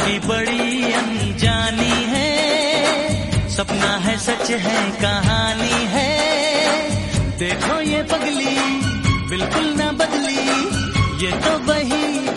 पगली बड़ी अनजानी है, सपना है सच है कहानी है। देखो ये पगली बिल्कुल ना बदली, ये तो वही